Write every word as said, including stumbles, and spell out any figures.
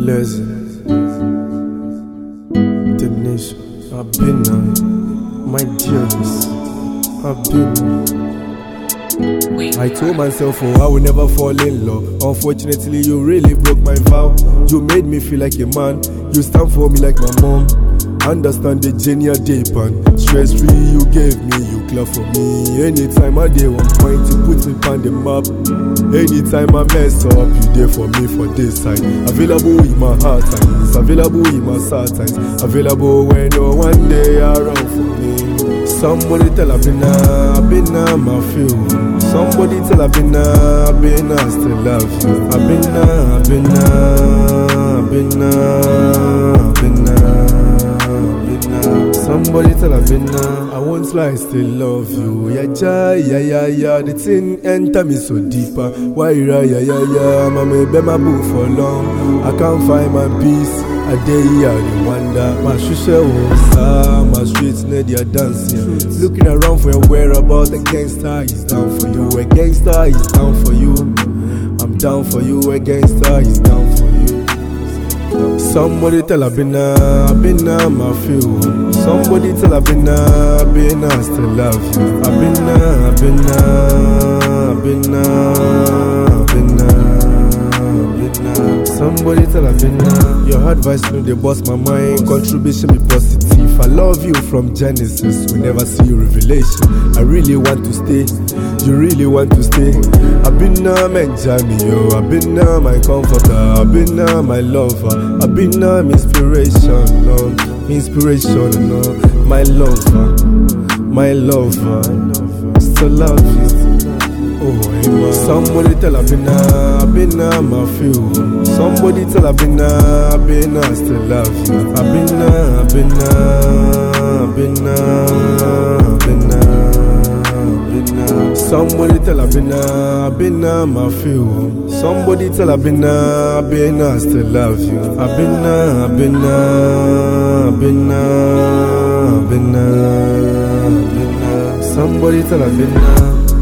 Legend, damnation. I've been now, my dearest. I've been. I told myself, oh, I will never fall in love. Unfortunately, you really broke my vow. You made me feel like a man. You stand for me like my mom. Understand the genius deep and stress free you gave me. You clap for me. Anytime I did one point, you put me on the map. Anytime I mess up, you there for me for this side. Available in my hard times, available in my sad times, available when no one day around for me. Somebody tell I've been now, I've been now, my feel. Somebody tell I've been now, I've been now, still love you. I've been now, I've been now, I've been now, I've been now. Somebody tell I've been now, I won't lie, still love you. Yeah, ja, yeah, yeah, yeah, the thing enter me so deeper. Why, yeah, yeah, yeah, yeah, mama, been my boo for long. I can't find my peace. I day here, I wonder. My shusha was my streets near they are dancing. Looking around for your whereabouts, a gangster is down for you. A gangster is down for you. I'm down for you. A gangster is down for you. Somebody tell I've been now, I've been now, my feel. Somebody tell I've been now, I've been now, still love you. I've been now, I've been now, I've been now, I've been now, I've been now. Somebody tell I've been now. Your advice no dey bust my mind. Contribution be positive. I love you from Genesis. We never see revelation. I really want to stay. You really want to stay. I've been now my jammy, yo. I've been now my comforter. I've been now my lover. I've been now my inspiration, no. Inspiration, no. My lover, my lover. Still love you. Oh, amen. Somebody tell I've been now, I've been now, my feel. Somebody tell I've been now, I've been now, still love you. I've been now, I've been now, I've been now, I've been now, I've been now. Somebody tell I've been now, I've been now, my feel. Somebody tell I've been now, I've been now, still love you. I've been now, I've been now, I've been now, I've been now, I've been now. Somebody tell I've been now.